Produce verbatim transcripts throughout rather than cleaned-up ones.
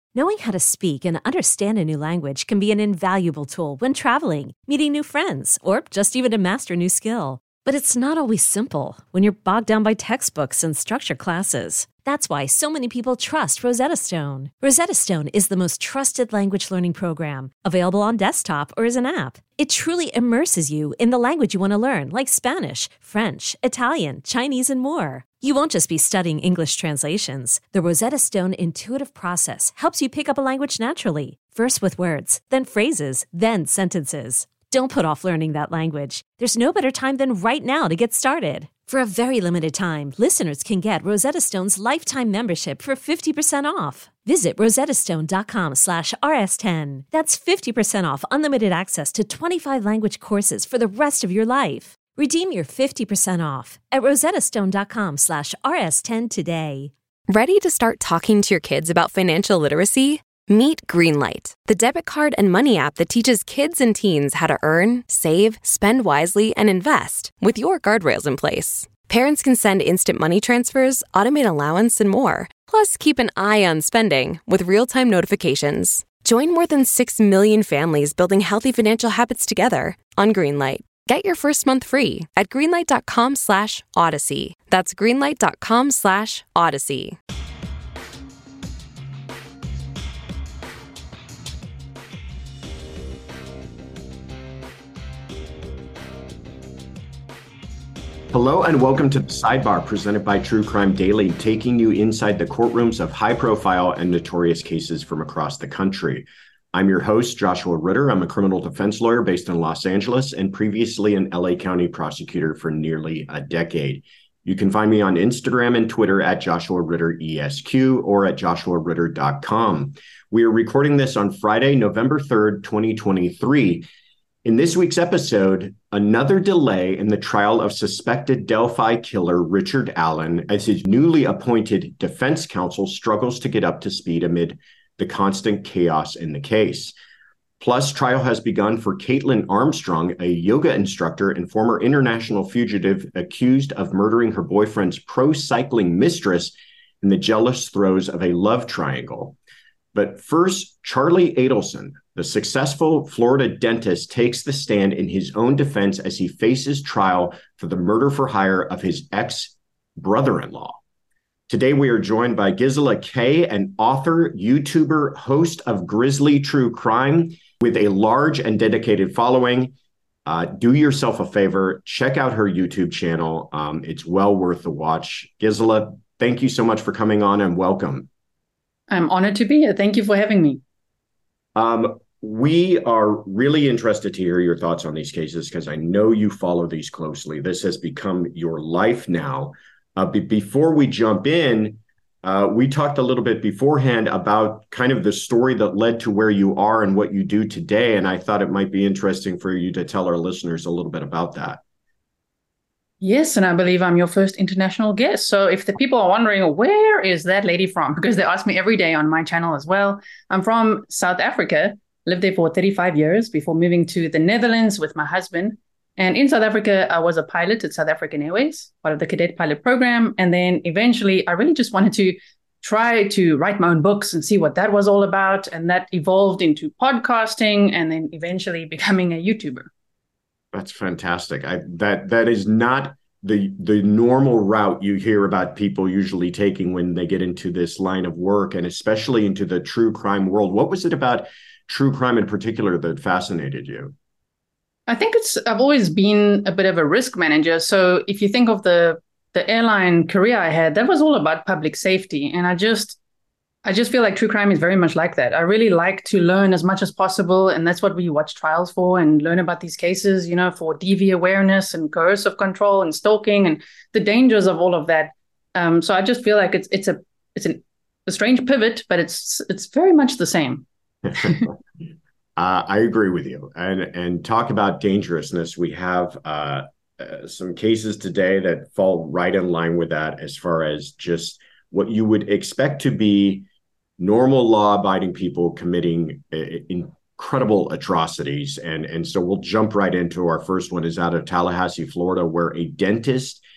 Knowing how to speak and understand a new language can be an invaluable tool when traveling, meeting new friends, or just even to master a new skill. But it's not always simple when you're bogged down by textbooks and structured classes. That's why so many people trust Rosetta Stone. Rosetta Stone is the most trusted language learning program, available on desktop or as an app. It truly immerses you in the language you want to learn, like Spanish, French, Italian, Chinese, and more. You won't just be studying English translations. The Rosetta Stone intuitive process helps you pick up a language naturally, first with words, then phrases, then sentences. Don't put off learning that language. There's no better time than right now to get started. For a very limited time, listeners can get Rosetta Stone's lifetime membership for fifty percent off. Visit rosettastone.com slash rs10. That's fifty percent off unlimited access to twenty-five language courses for the rest of your life. Redeem your fifty percent off at rosettastone.com slash rs10 today. Ready to start talking to your kids about financial literacy? Meet Greenlight, the debit card and money app that teaches kids and teens how to earn, save, spend wisely, and invest with your guardrails in place. Parents can send instant money transfers, automate allowance, and more. Plus, keep an eye on spending with real-time notifications. Join more than six million families building healthy financial habits together on Greenlight. Get your first month free at greenlight.com slash odyssey. That's greenlight.com slash odyssey. Hello and welcome to the Sidebar, presented by True Crime Daily, taking you inside the courtrooms of high-profile and notorious cases from across the country. I'm your host, Joshua Ritter. I'm a criminal defense lawyer based in Los Angeles and previously an L A County prosecutor for nearly a decade. You can find me on Instagram and Twitter at Joshua Ritter E S Q or at joshua ritter dot com. We are recording this on Friday, November third, twenty twenty-three. In this week's episode, another delay in the trial of suspected Delphi killer Richard Allen as his newly appointed defense counsel struggles to get up to speed amid the constant chaos in the case. Plus, trial has begun for Caitlin Armstrong, a yoga instructor and former international fugitive accused of murdering her boyfriend's pro cycling mistress in the jealous throes of a love triangle. But first, Charlie Adelson, the successful Florida dentist, takes the stand in his own defense as he faces trial for the murder for hire of his ex-brother-in-law. Today, we are joined by Gisela Kay, an author, YouTuber, host of Grizzly True Crime with a large and dedicated following. Uh, do yourself a favor, check out her YouTube channel. Um, it's well worth the watch. Gisela, thank you so much for coming on and welcome. I'm honored to be here. Thank you for having me. Um, we are really interested to hear your thoughts on these cases because I know you follow these closely. This has become your life now. Uh, be- before we jump in, uh, we talked a little bit beforehand about kind of the story that led to where you are and what you do today. And I thought it might be interesting for you to tell our listeners a little bit about that. Yes, and I believe I'm your first international guest. So if the people are wondering, where is that lady from? Because they ask me every day on my channel as well. I'm from South Africa, lived there for thirty-five years before moving to the Netherlands with my husband. And in South Africa, I was a pilot at South African Airways, part of the cadet pilot program. And then eventually, I really just wanted to try to write my own books and see what that was all about. And that evolved into podcasting and then eventually becoming a YouTuber. That's fantastic. I, that that is not the the normal route you hear about people usually taking when they get into this line of work, and especially into the true crime world. What was it about true crime in particular that fascinated you? I think it's I've always been a bit of a risk manager. So if you think of the the airline career I had, that was all about public safety, and I just I just feel like true crime is very much like that. I really like to learn as much as possible. And that's what we watch trials for and learn about these cases, you know, for D V awareness and coercive control and stalking and the dangers of all of that. Um, so I just feel like it's it's a it's an, a strange pivot, but it's it's very much the same. uh, I agree with you. And, and talk about dangerousness. We have uh, uh, some cases today that fall right in line with that as far as just what you would expect to be normal law-abiding people committing uh, incredible atrocities. And, and so we'll jump right into our first one is out of Tallahassee, Florida, where a dentist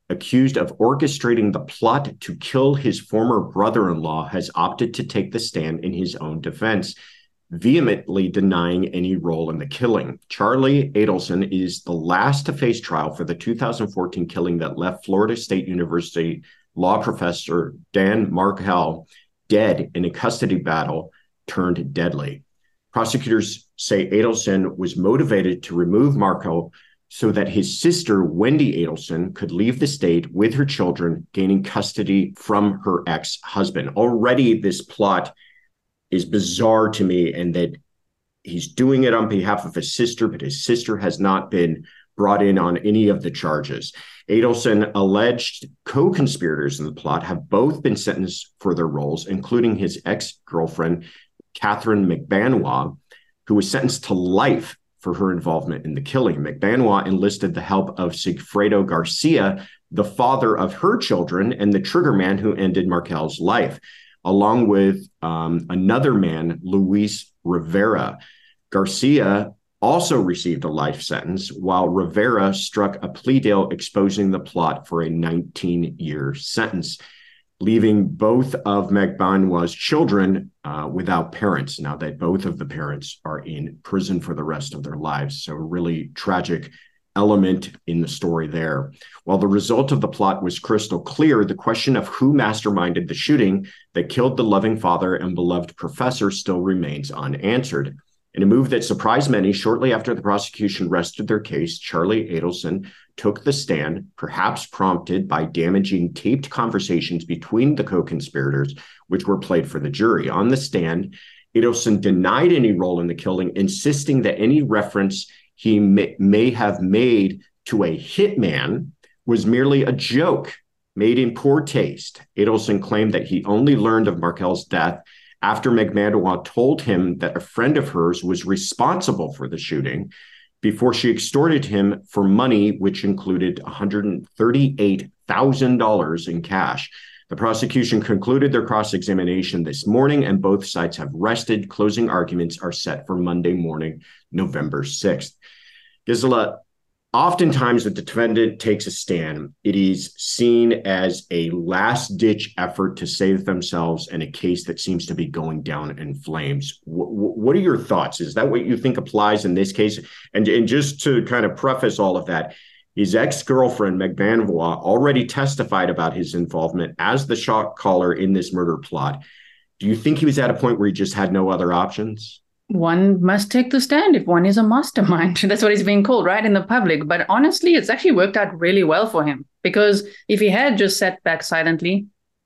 accused of orchestrating the plot to kill his former brother-in-law, has opted to take the stand in his own defense, vehemently denying any role in the killing. Charlie Adelson is the last to face trial for the two thousand fourteen killing that left Florida State University law professor Dan Markel dead in a custody battle turned deadly. Prosecutors say Adelson was motivated to remove Markel so that his sister, Wendy Adelson, could leave the state with her children, gaining custody from her ex-husband. Already this plot is bizarre to me, and that he's doing it on behalf of his sister, but his sister has not been brought in on any of the charges. Adelson alleged co-conspirators in the plot have both been sentenced for their roles, including his ex-girlfriend, Catherine McBanois, who was sentenced to life for her involvement in the killing. McBanois enlisted the help of Sigfredo Garcia, the father of her children and the trigger man who ended Markel's life, along with um, another man, Luis Rivera. Garcia also received a life sentence, while Rivera struck a plea deal exposing the plot for a nineteen-year sentence, leaving both of McBanois's children uh, without parents, now that both of the parents are in prison for the rest of their lives. So a really tragic element in the story there. While the result of the plot was crystal clear, the question of who masterminded the shooting that killed the loving father and beloved professor still remains unanswered. In a move that surprised many, shortly after the prosecution rested their case, Charlie Adelson took the stand, perhaps prompted by damaging taped conversations between the co-conspirators, which were played for the jury. On the stand, Adelson denied any role in the killing, insisting that any reference he may, may have made to a hitman was merely a joke made in poor taste. Adelson claimed that he only learned of Markel's death after McBanois told him that a friend of hers was responsible for the shooting, before she extorted him for money, which included one hundred thirty-eight thousand dollars in cash. The prosecution concluded their cross-examination this morning, and both sides have rested. Closing arguments are set for Monday morning, November sixth. Gisela, oftentimes when the defendant takes a stand, it is seen as a last-ditch effort to save themselves in a case that seems to be going down in flames. W- what are your thoughts? Is that what you think applies in this case? And, and just to kind of preface all of that, his ex-girlfriend, McBanois, already testified about his involvement as the shot caller in this murder plot. Do you think he was at a point where he just had no other options? One must take the stand if one is a mastermind. That's what he's being called, right, in the public. But honestly, it's actually worked out really well for him, because if he had just sat back silently,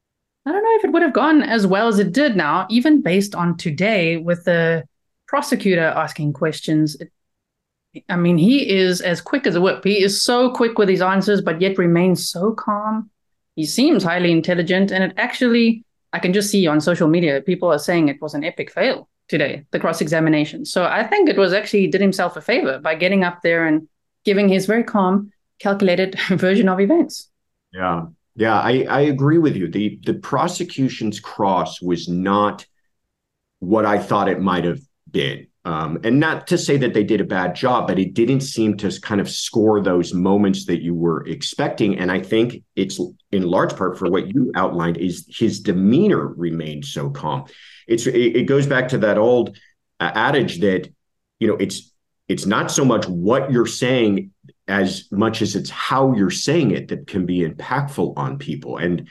I don't know if it would have gone as well as it did now, even based on today with the prosecutor asking questions. It, I mean, he is as quick as a whip. He is so quick with his answers, but yet remains so calm. He seems highly intelligent, and it actually, I can just see on social media, people are saying it was an epic fail today, the cross-examination. So I think it was actually did himself a favor by getting up there and giving his very calm, calculated version of events. Yeah, yeah, I, I agree with you. The, the prosecution's cross was not what I thought it might have been. Um, and not to say that they did a bad job, but it didn't seem to kind of score those moments that you were expecting. And I think it's in large part for what you outlined is his demeanor remained so calm. It's it, it goes back to that old uh, adage that, you know, it's it's not so much what you're saying as much as it's how you're saying it that can be impactful on people. And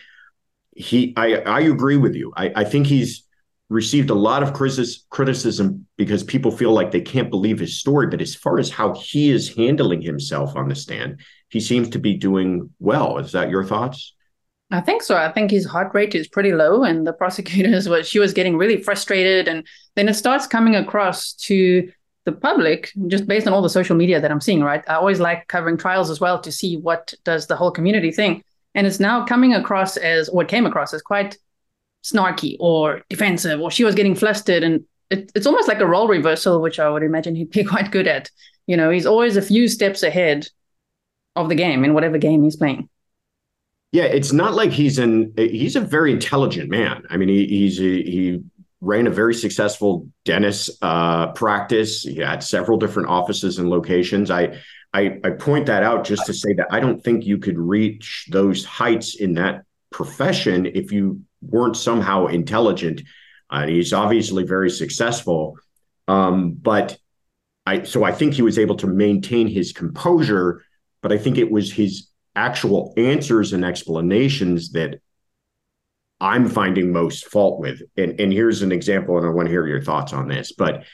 he, I, I agree with you. I, I think he's received a lot of criticism because people feel like they can't believe his story. But as far as how he is handling himself on the stand, he seems to be doing well. Is that your thoughts? I think so. I think his heart rate is pretty low, and the prosecutors was she was getting really frustrated, and then it starts coming across to the public just based on all the social media that I'm seeing. Right, I always like covering trials as well to see what does the whole community think, and it's now coming across as what came across as quite snarky or defensive, or she was getting flustered, and it, it's almost like a role reversal, which I would imagine he'd be quite good at. You know, he's always a few steps ahead of the game in whatever game he's playing. Yeah, it's not like he's an he's a very intelligent man. I mean, he he's a, he ran a very successful dentist uh, practice. He had several different offices and locations. I I, I point that out just to say that I don't think you could reach those heights in that profession if you weren't somehow intelligent. Uh, he's obviously very successful. Um, but I, so I think he was able to maintain his composure, but I think it was his actual answers and explanations that I'm finding most fault with. And, and here's an example, and I want to hear your thoughts on this, but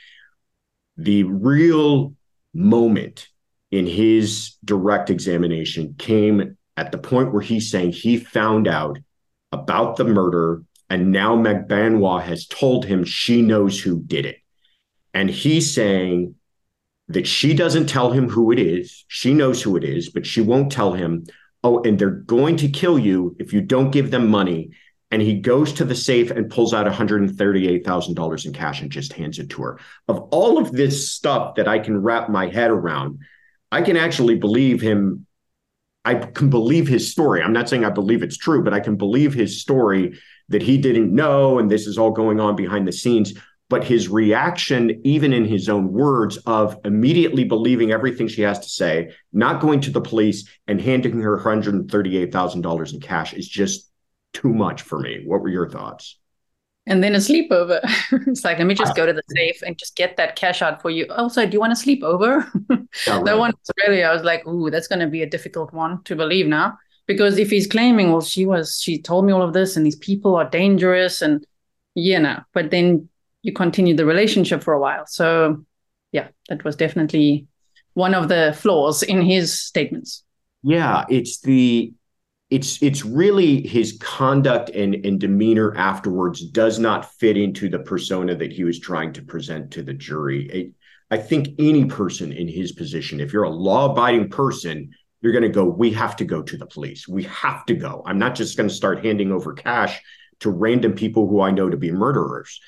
the real moment in his direct examination came at the point where he's saying he found out about the murder, and now Magbanua has told him she knows who did it. And he's saying that she doesn't tell him who it is. She knows who it is, but she won't tell him. Oh, and they're going to kill you if you don't give them money. And he goes to the safe and pulls out one hundred thirty-eight thousand dollars in cash and just hands it to her. Of all of this stuff that I can wrap my head around, I can actually believe him. I can believe his story. I'm not saying I believe it's true, but I can believe his story that he didn't know, and this is all going on behind the scenes. But his reaction, even in his own words, of immediately believing everything she has to say, not going to the police and handing her one hundred thirty-eight thousand dollars in cash is just too much for me. What were your thoughts? And then a sleepover. It's like, let me just go to the safe and just get that cash out for you. Also, do you want to sleep over? Yeah, right. That one was really, I was like, ooh, that's going to be a difficult one to believe now. Because if he's claiming, well, she was, she told me all of this and these people are dangerous and, you know, but then you continue the relationship for a while. So yeah, that was definitely one of the flaws in his statements. Yeah, it's the, It's it's really his conduct and, and demeanor afterwards does not fit into the persona that he was trying to present to the jury. It, I think any person in his position, if you're a law-abiding person, you're going to go, we have to go to the police. We have to go. I'm not just going to start handing over cash to random people who I know to be murderers.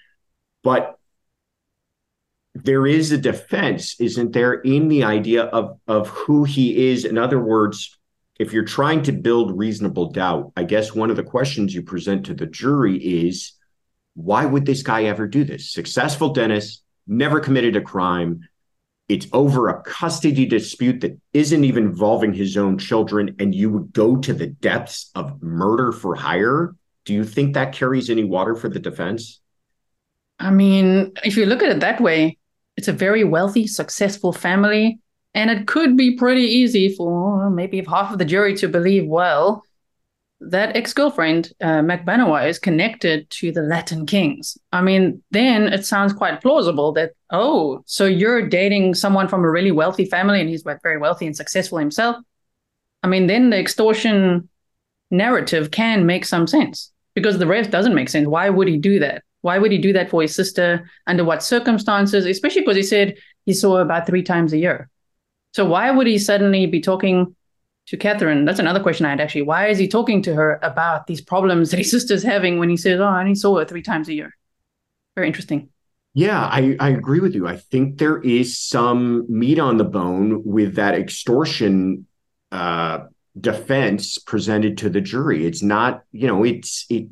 But there is a defense, isn't there, in the idea of, of who he is? In other words, if you're trying to build reasonable doubt, I guess one of the questions you present to the jury is, why would this guy ever do this? Successful dentist, never committed a crime. It's over a custody dispute that isn't even involving his own children, and you would go to the depths of murder for hire? Do you think that carries any water for the defense? I mean, if you look at it that way, it's a very wealthy, successful family. And it could be pretty easy for maybe half of the jury to believe, well, that ex-girlfriend, uh, Magbanua, is connected to the Latin kings. I mean, then it sounds quite plausible that, oh, so you're dating someone from a really wealthy family and he's very wealthy and successful himself. I mean, then the extortion narrative can make some sense because the rest doesn't make sense. Why would he do that? Why would he do that for his sister? Under what circumstances? Especially because he said he saw her about three times a year. So why would he suddenly be talking to Catherine? That's another question I had actually. Why is he talking to her about these problems that his sister's having when he says, oh, I only saw her three times a year? Very interesting. Yeah, I, I agree with you. I think there is some meat on the bone with that extortion uh, defense presented to the jury. It's not, you know, it's it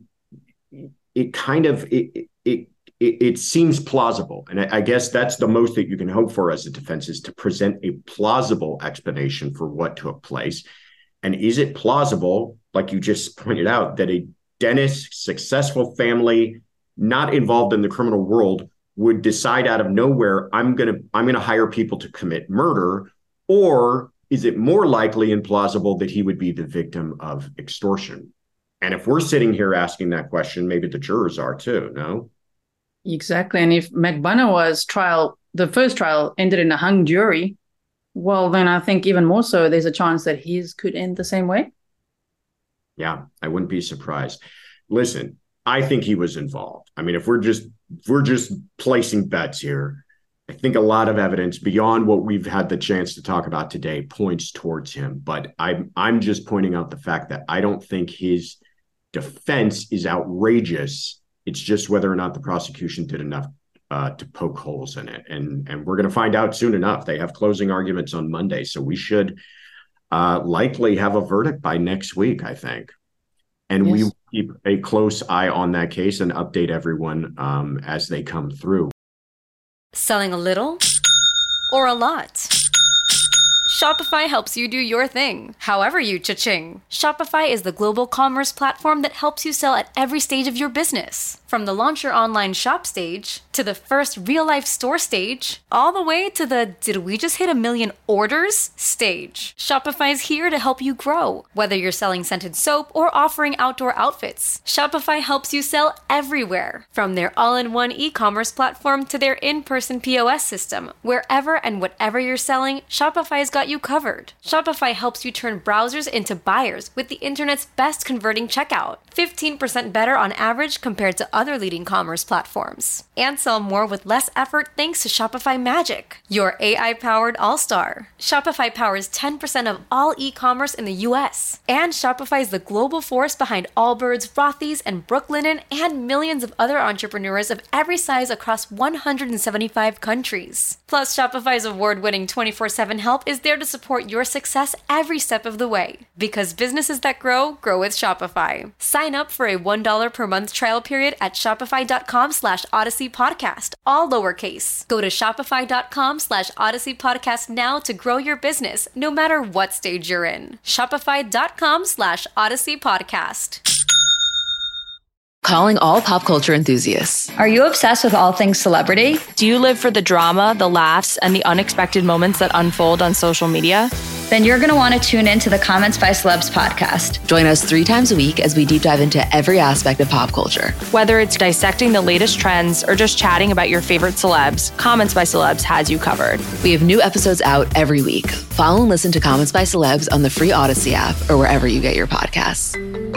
it kind of it it It, it seems plausible. And I, I guess that's the most that you can hope for as a defense, is to present a plausible explanation for what took place. And is it plausible, like you just pointed out, that a dentist, successful family, not involved in the criminal world, would decide out of nowhere, I'm going to I'm going to hire people to commit murder? Or is it more likely and plausible that he would be the victim of extortion? And if we're sitting here asking that question, maybe the jurors are too, no? Exactly. And if Magbanua's trial, the first trial, ended in a hung jury, well, then I think even more so, there's a chance that his could end the same way. Yeah, I wouldn't be surprised. Listen, I think he was involved. I mean, if we're just if we're just placing bets here, I think a lot of evidence beyond what we've had the chance to talk about today points towards him. But I'm I'm just pointing out the fact that I don't think his defense is outrageous. It's just whether or not the prosecution did enough uh, to poke holes in it. And, and we're going to find out soon enough. They have closing arguments on Monday, so we should uh, likely have a verdict by next week, I think. And yes, we will keep a close eye on that case and update everyone um, as they come through. Selling a little or a lot? Shopify helps you do your thing, however you cha-ching. Shopify is the global commerce platform that helps you sell at every stage of your business. From the launch your online shop stage, to the first real-life store stage, all the way to the did we just hit a million orders stage. Shopify is here to help you grow. Whether you're selling scented soap or offering outdoor outfits, Shopify helps you sell everywhere. From their all-in-one e-commerce platform to their in-person P O S system, wherever and whatever you're selling, Shopify's got you covered. Shopify helps you turn browsers into buyers with the internet's best converting checkout, fifteen percent better on average compared to other leading commerce platforms. And sell more with less effort thanks to Shopify Magic, your A I-powered all-star. Shopify powers ten percent of all e-commerce in the U S. And Shopify is the global force behind Allbirds, Rothy's, and Brooklinen, and millions of other entrepreneurs of every size across one hundred seventy-five countries. Plus, Shopify's award-winning twenty-four seven help is there to support your success every step of the way. Because businesses that grow, grow with Shopify. Sign up for a one dollar per month trial period at shopify.com slash Odyssey Podcast, all lowercase. Go to shopify.com slash Odyssey Podcast now to grow your business, no matter what stage you're in. Shopify.com slash Odyssey Podcast. Calling all pop culture enthusiasts. Are you obsessed with all things celebrity? Do you live for the drama, the laughs, and the unexpected moments that unfold on social media? Then you're going to want to tune in to the Comments by Celebs podcast. Join us three times a week as we deep dive into every aspect of pop culture. Whether it's dissecting the latest trends or just chatting about your favorite celebs, Comments by Celebs has you covered. We have new episodes out every week. Follow and listen to Comments by Celebs on the free Odyssey app or wherever you get your podcasts.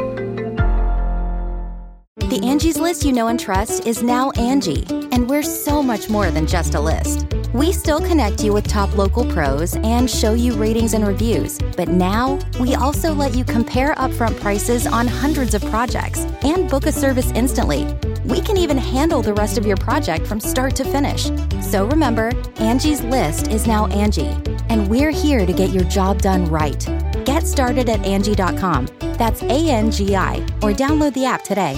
The Angie's List you know and trust is now Angie, and we're so much more than just a list. We still connect you with top local pros and show you ratings and reviews, but now we also let you compare upfront prices on hundreds of projects and book a service instantly. We can even handle the rest of your project from start to finish. So remember, Angie's List is now Angie, and we're here to get your job done right. Get started at Angie dot com. That's A N G I, or download the app today.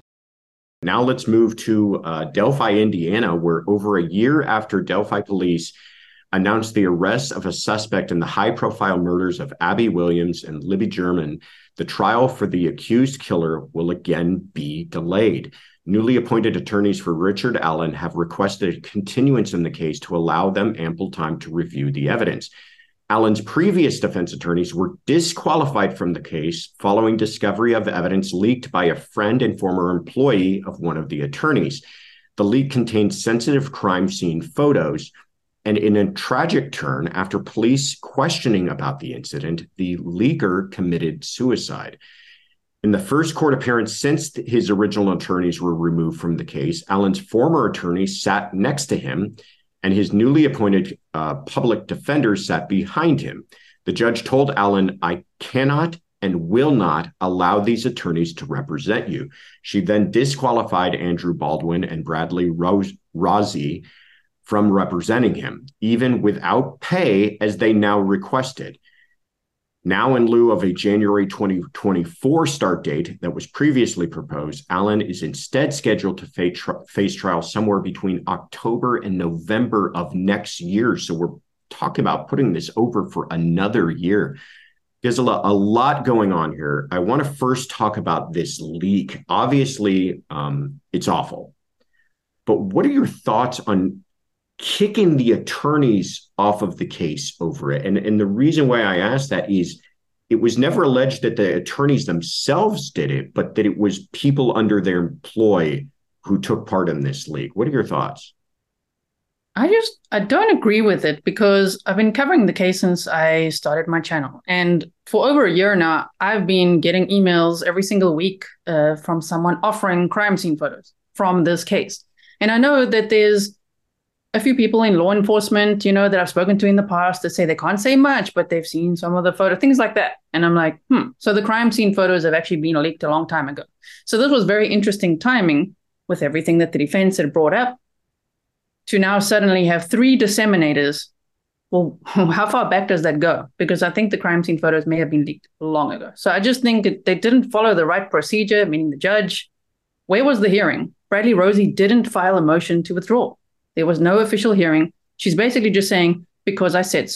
Now let's move to uh, Delphi, Indiana, where over a year after Delphi police announced the arrest of a suspect in the high-profile murders of Abby Williams and Libby German, the trial for the accused killer will again be delayed. Newly appointed attorneys for Richard Allen have requested a continuance in the case to allow them ample time to review the evidence. Allen's previous defense attorneys were disqualified from the case following discovery of evidence leaked by a friend and former employee of one of the attorneys. The leak contained sensitive crime scene photos, and in a tragic turn, after police questioning about the incident, the leaker committed suicide. In the first court appearance since his original attorneys were removed from the case, Allen's former attorney sat next to him, and his newly appointed uh, public defender sat behind him. The judge told Allen, "I cannot and will not allow these attorneys to represent you." She then disqualified Andrew Baldwin and Bradley Rose- Rozzi from representing him, even without pay, as they now requested. Now, in lieu of a January twenty twenty-four start date that was previously proposed, Allen is instead scheduled to face, tri- face trial somewhere between October and November of next year. So we're talking about putting this over for another year. There's a lot, a lot going on here. I want to first talk about this leak. Obviously, um, it's awful. But what are your thoughts on kicking the attorneys off of the case over it? And, and the reason why I ask that is it was never alleged that the attorneys themselves did it, but that it was people under their employ who took part in this leak. What are your thoughts? I just, I don't agree with it because I've been covering the case since I started my channel. And for over a year now, I've been getting emails every single week uh, from someone offering crime scene photos from this case. And I know that there's a few people in law enforcement, you know, that I've spoken to in the past that say they can't say much, but they've seen some of the photos, things like that. And I'm like, hmm. So the crime scene photos have actually been leaked a long time ago. So this was very interesting timing with everything that the defense had brought up to now suddenly have three disseminators. Well, how far back does that go? Because I think the crime scene photos may have been leaked long ago. So I just think that they didn't follow the right procedure, meaning the judge. Where was the hearing? Bradley Rozzi didn't file a motion to withdraw. There was no official hearing. She's basically just saying, because I said so.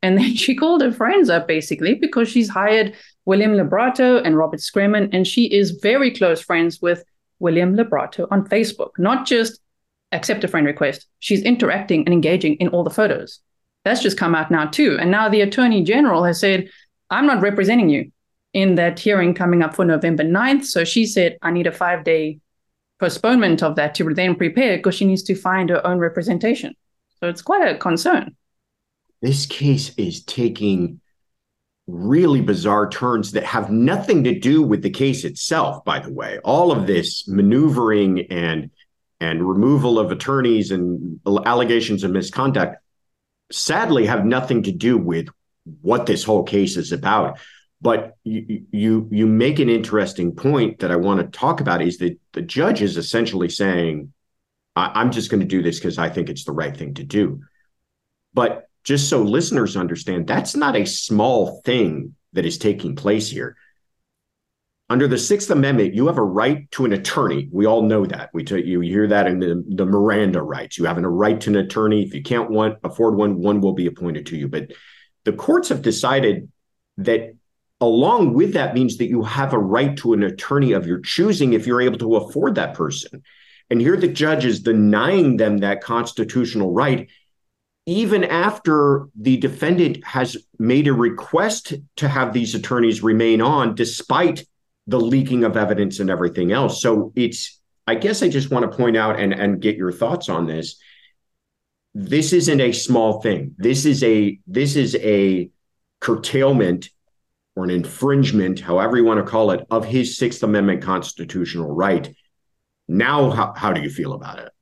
And then she called her friends up basically because she's hired William Librato and Robert Scremen, and she is very close friends with William Librato on Facebook. Not just accept a friend request. She's interacting and engaging in all the photos. That's just come out now too. And now the Attorney General has said, I'm not representing you in that hearing coming up for November ninth. So she said, I need a five-day postponement of that to then prepare because she needs to find her own representation. So it's quite a concern. This case is taking really bizarre turns that have nothing to do with the case itself, by the way. All of this maneuvering and and removal of attorneys and allegations of misconduct sadly have nothing to do with what this whole case is about. But you you you make an interesting point that I want to talk about, is that the judge is essentially saying, I'm just going to do this because I think it's the right thing to do. But just so listeners understand, that's not a small thing that is taking place here. Under the Sixth Amendment, you have a right to an attorney. We all know that. We t- you hear that in the, the Miranda rights. You have a right to an attorney. If you can't want, afford one, one will be appointed to you. But the courts have decided that along with that means that you have a right to an attorney of your choosing if you're able to afford that person. And here the judge is denying them that constitutional right, even after the defendant has made a request to have these attorneys remain on, despite the leaking of evidence and everything else. So it's, I guess I just want to point out and, and get your thoughts on this. This isn't a small thing. This is a, this is a curtailment or an infringement, however you want to call it, of his Sixth Amendment constitutional right. Now, how, how do you feel about it?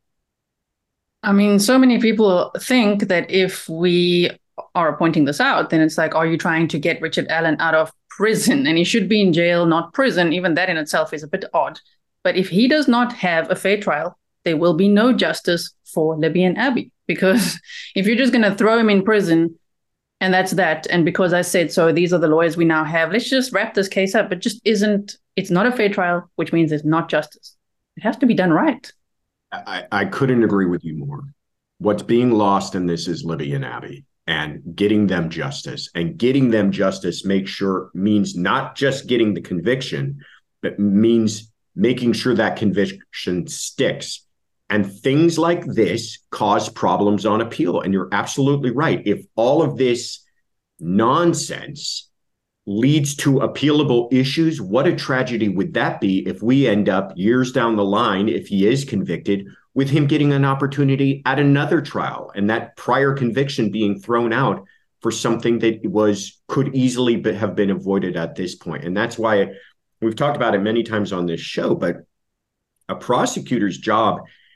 I mean, so many people think that if we are pointing this out, then it's like, are you trying to get Richard Allen out of prison? And he should be in jail, not prison. Even that in itself is a bit odd. But if he does not have a fair trial, there will be no justice for Libby and Abby. Because if you're just going to throw him in prison and that's that, and because I said so, these are the lawyers we now have, let's just wrap this case up. It just isn't, it's not a fair trial, which means there's not justice. It has to be done right. I, I couldn't agree with you more. What's being lost in this is Libby and Abby, and getting them justice. And getting them justice make sure means not just getting the conviction, but means making sure that conviction sticks. And things like this cause problems on appeal. And you're absolutely right. If all of this nonsense leads to appealable issues, what a tragedy would that be if we end up years down the line, if he is convicted, with him getting an opportunity at another trial and that prior conviction being thrown out for something that was could easily be, have been avoided at this point. And that's why we've talked about it many times on this show, but a prosecutor's job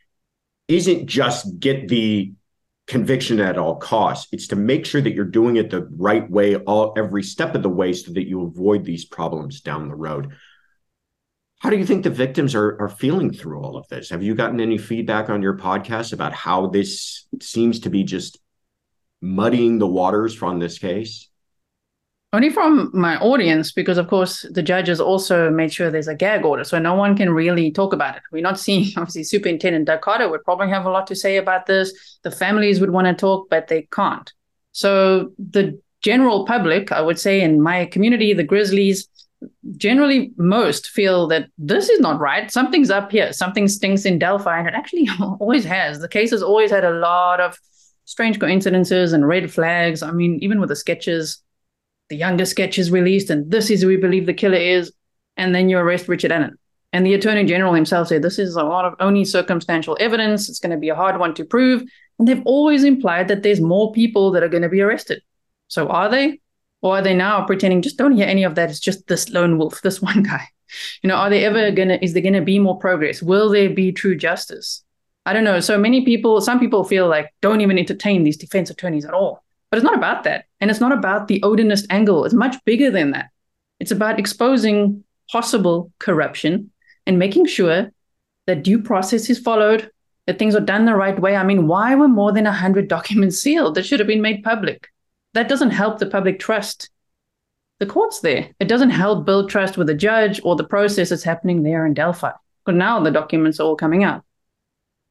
isn't just get the conviction at all costs. It's to make sure that you're doing it the right way all every step of the way so that you avoid these problems down the road. How do you think the victims are, are feeling through all of this? Have you gotten any feedback on your podcast about how this seems to be just muddying the waters from this case? Only from my audience, because of course the judges also made sure there's a gag order, so no one can really talk about it. We're not seeing, obviously, Superintendent Doug Carter would probably have a lot to say about this. The families would want to talk, but they can't. So the general public, I would say, in my community, the Grizzlies, generally most feel that this is not right. Something's up here. Something stinks in Delphi, and it actually always has. The case has always had a lot of strange coincidences and red flags. I mean, even with the sketches, the youngest sketch is released, and this is who we believe the killer is, and then you arrest Richard Allen. And the Attorney General himself said this is a lot of only circumstantial evidence. It's going to be a hard one to prove. And they've always implied that there's more people that are going to be arrested. So are they? Or are they now pretending, just don't hear any of that, it's just this lone wolf, this one guy? You know, are they ever going to, is there going to be more progress? Will there be true justice? I don't know. So many people, some people feel like don't even entertain these defense attorneys at all. But it's not about that. And it's not about the Odinist angle. It's much bigger than that. It's about exposing possible corruption and making sure that due process is followed, that things are done the right way. I mean, why were more than one hundred documents sealed? That should have been made public. That doesn't help the public trust the courts there. It doesn't help build trust with the judge or the process that's happening there in Delphi. Because now the documents are all coming out.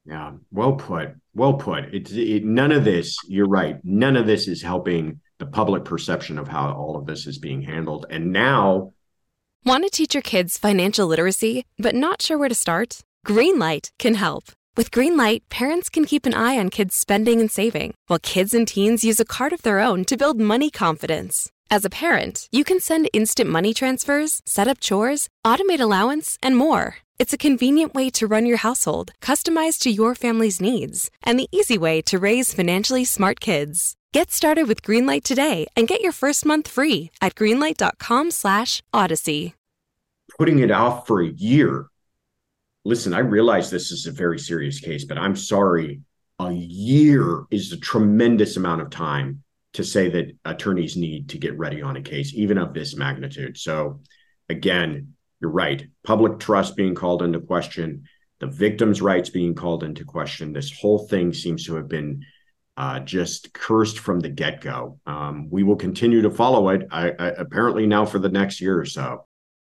Yeah, well put. Well put. It's it, none of this, you're right. None of this is helping the public perception of how all of this is being handled. And now, want to teach your kids financial literacy, but not sure where to start? Greenlight can help. With Greenlight, parents can keep an eye on kids' spending and saving, while kids and teens use a card of their own to build money confidence. As a parent, you can send instant money transfers, set up chores, automate allowance, and more. It's a convenient way to run your household, customized to your family's needs, and the easy way to raise financially smart kids. Get started with Greenlight today and get your first month free at greenlight.com slash odyssey. Putting it off for a year. Listen, I realize this is a very serious case, but I'm sorry. A year is a tremendous amount of time to say that attorneys need to get ready on a case, even of this magnitude. So again, you're right. Public trust being called into question, the victim's rights being called into question. This whole thing seems to have been uh, just cursed from the get-go. Um, we will continue to follow it, I, I, apparently now for the next year or so.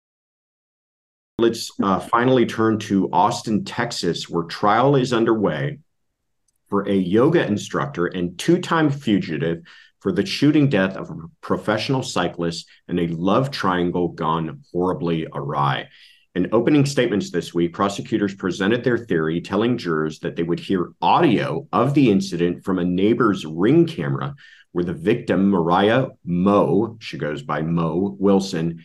Let's uh, finally turn to Austin, Texas, where trial is underway for a yoga instructor and two-time fugitive for the shooting death of a professional cyclist and a love triangle gone horribly awry. In opening statements this week, prosecutors presented their theory, telling jurors that they would hear audio of the incident from a neighbor's Ring camera where the victim, Mariah Mo, she goes by Mo Wilson,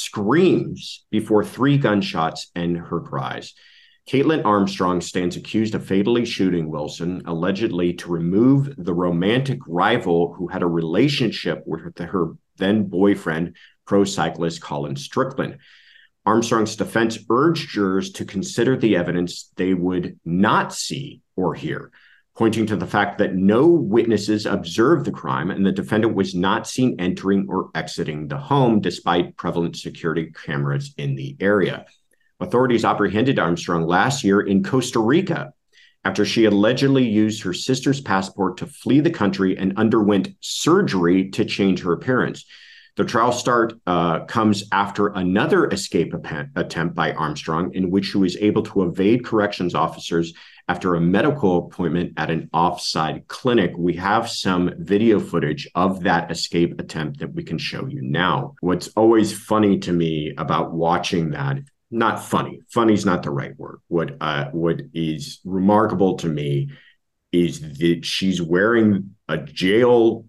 screams before three gunshots end her cries. Caitlin Armstrong stands accused of fatally shooting Wilson, allegedly to remove the romantic rival who had a relationship with her then boyfriend, pro cyclist Colin Strickland. Armstrong's defense urged jurors to consider the evidence they would not see or hear, pointing to the fact that no witnesses observed the crime and the defendant was not seen entering or exiting the home despite prevalent security cameras in the area. Authorities apprehended Armstrong last year in Costa Rica after she allegedly used her sister's passport to flee the country and underwent surgery to change her appearance. The trial start uh, comes after another escape ap- attempt by Armstrong, in which she was able to evade corrections officers after a medical appointment at an offside clinic. We have some video footage of that escape attempt that we can show you now. What's always funny to me about watching that, not funny, funny is not the right word. What uh, what is remarkable to me is that she's wearing a jail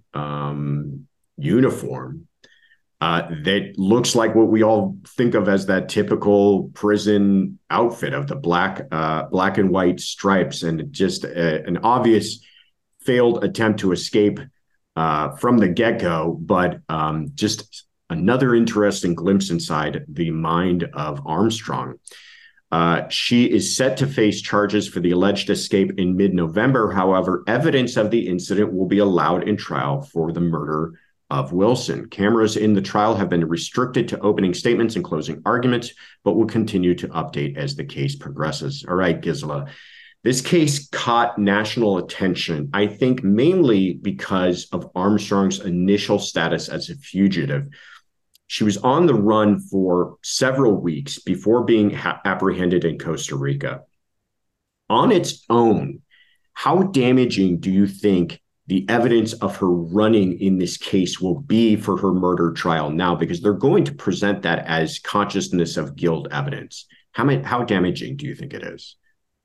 um, uniform Uh, that looks like what we all think of as that typical prison outfit of the black, uh, black and white stripes, and just a, an obvious failed attempt to escape uh, from the get-go, but um, just another interesting glimpse inside the mind of Armstrong. Uh, she is set to face charges for the alleged escape in mid-November. However, evidence of the incident will be allowed in trial for the murder of Wilson. Cameras in the trial have been restricted to opening statements and closing arguments, but will continue to update as the case progresses. All right, Gisela, this case caught national attention, I think mainly because of Armstrong's initial status as a fugitive. She was on the run for several weeks before being ha- apprehended in Costa Rica. On its own, how damaging do you think the evidence of her running in this case will be for her murder trial now? Because they're going to present that as consciousness of guilt evidence. How many, how damaging do you think it is?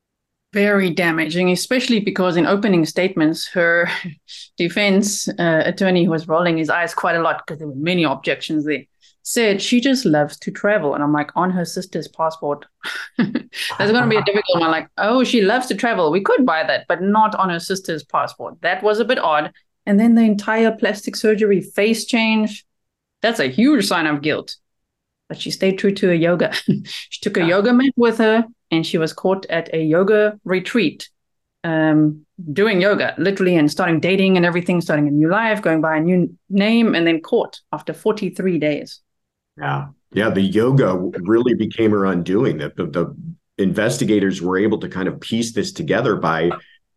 Very damaging, especially because in opening statements, her defense uh, attorney, who was rolling his eyes quite a lot because there were many objections there, said she just loves to travel. And I'm like, on her sister's passport. That's going to be a difficult one. Like, oh, she loves to travel. We could buy that, but not on her sister's passport. That was a bit odd. And then the entire plastic surgery face change. That's a huge sign of guilt. But she stayed true to her yoga. She took a yeah. yoga mat with her, and she was caught at a yoga retreat um, doing yoga, literally, and starting dating and everything, starting a new life, going by a new name, and then caught after forty-three days. Yeah. Yeah. The yoga really became her undoing. The, the, the investigators were able to kind of piece this together by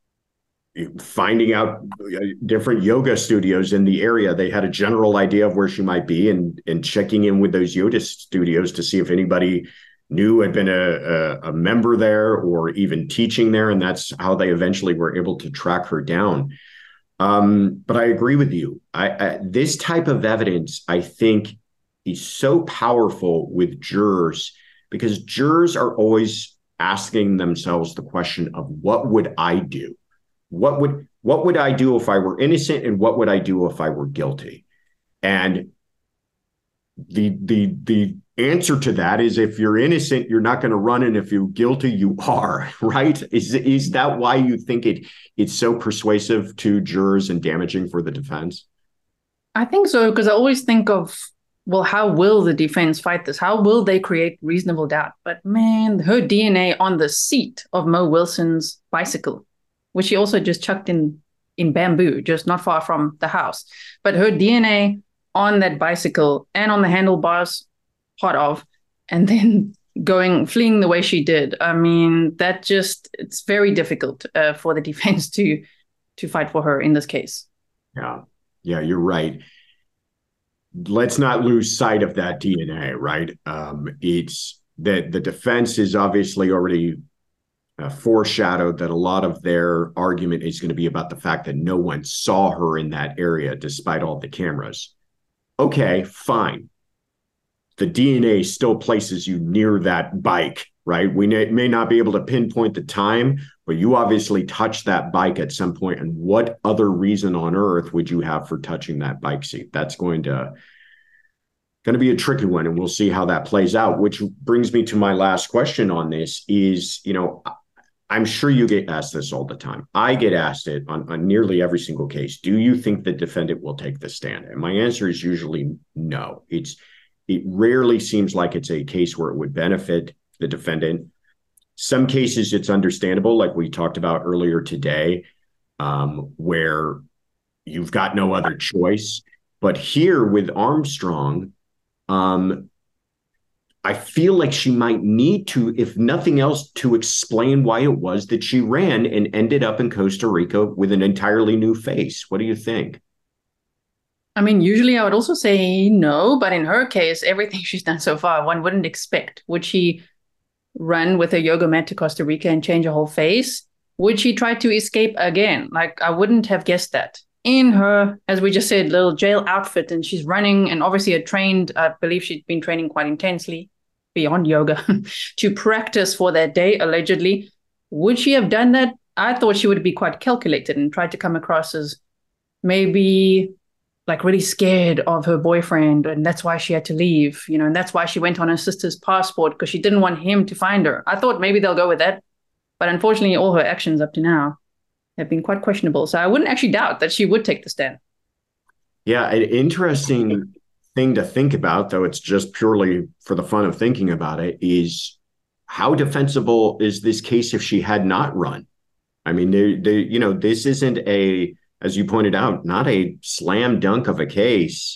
finding out different yoga studios in the area. They had a general idea of where she might be, and, and checking in with those yoga studios to see if anybody knew had been a, a, a member there or even teaching there, and that's how they eventually were able to track her down. Um, but I agree with you. I, I, this type of evidence, I think, is so powerful with jurors because jurors are always asking themselves the question of what would I do? What would what would I do if I were innocent, and what would I do if I were guilty? And the the the answer to that is if you're innocent, you're not going to run, and if you're guilty, you are, right? Is is that why you think it it's so persuasive to jurors and damaging for the defense? I think so, because I always think of, well, how will the defense fight this? How will they create reasonable doubt? But man, her D N A on the seat of Mo Wilson's bicycle, which she also just chucked in in bamboo, just not far from the house. But her D N A on that bicycle and on the handlebars, part of, and then going, fleeing the way she did. I mean, that just, it's very difficult uh, for the defense to to fight for her in this case. Yeah, yeah, you're right. Let's not lose sight of that D N A, right? Um, it's that the defense is obviously already uh, foreshadowed that a lot of their argument is going to be about the fact that no one saw her in that area despite all the cameras. Okay, fine. The D N A still places you near that bike, right? We may, may not be able to pinpoint the time, but you obviously touched that bike at some point. And what other reason on earth would you have for touching that bike seat? That's going to, going to be a tricky one, and we'll see how that plays out, which brings me to my last question on this is, you know, I'm sure you get asked this all the time. I get asked it on, on nearly every single case. Do you think the defendant will take the stand? And my answer is usually no. It's It rarely seems like it's a case where it would benefit the defendant. Some cases it's understandable, like we talked about earlier today, um, where you've got no other choice. But here with Armstrong, um, I feel like she might need to, if nothing else, to explain why it was that she ran and ended up in Costa Rica with an entirely new face. What do you think? I mean, usually I would also say no, but in her case, everything she's done so far, one wouldn't expect. Would she run with a yoga mat to Costa Rica and change her whole face? Would she try to escape again? Like, I wouldn't have guessed that. In her, as we just said, little jail outfit, and she's running, and obviously had trained, I believe she'd been training quite intensely beyond yoga to practice for that day, allegedly. Would she have done that? I thought she would be quite calculated and tried to come across as maybe like really scared of her boyfriend, and that's why she had to leave, you know, and that's why she went on her sister's passport, because she didn't want him to find her. I thought maybe they'll go with that, but unfortunately all her actions up to now have been quite questionable. So I wouldn't actually doubt that she would take the stand. Yeah, an interesting thing to think about, though it's just purely for the fun of thinking about it, is how defensible is this case if she had not run? I mean, they, they, you know, this isn't a, as you pointed out, not a slam dunk of a case,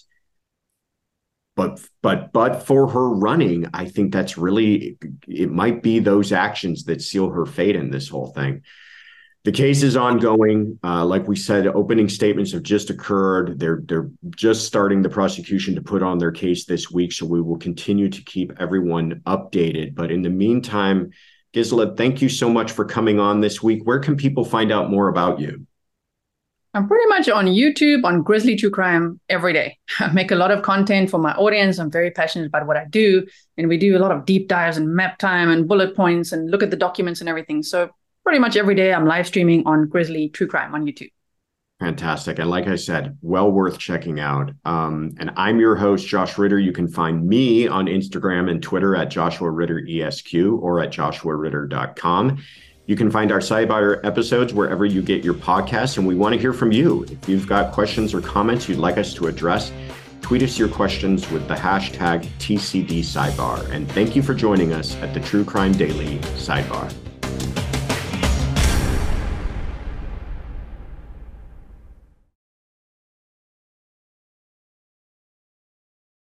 but but but for her running, I think that's really, it might be those actions that seal her fate in this whole thing. The case is ongoing. Uh, like we said, opening statements have just occurred. They're they're just starting the prosecution to put on their case this week, so we will continue to keep everyone updated. But in the meantime, Gisela, thank you so much for coming on this week. Where can people find out more about you? I'm pretty much on YouTube, on Grizzly True Crime every day. I make a lot of content for my audience. I'm very passionate about what I do. And we do a lot of deep dives and map time and bullet points and look at the documents and everything. So pretty much every day I'm live streaming on Grizzly True Crime on YouTube. Fantastic. And like I said, well worth checking out. Um, and I'm your host, Josh Ritter. You can find me on Instagram and Twitter at Joshua Ritter E S Q or at joshua ritter dot com. You can find our Sidebar episodes wherever you get your podcasts, and we want to hear from you. If you've got questions or comments you'd like us to address, tweet us your questions with the hashtag T C D Sidebar. And thank you for joining us at the True Crime Daily Sidebar.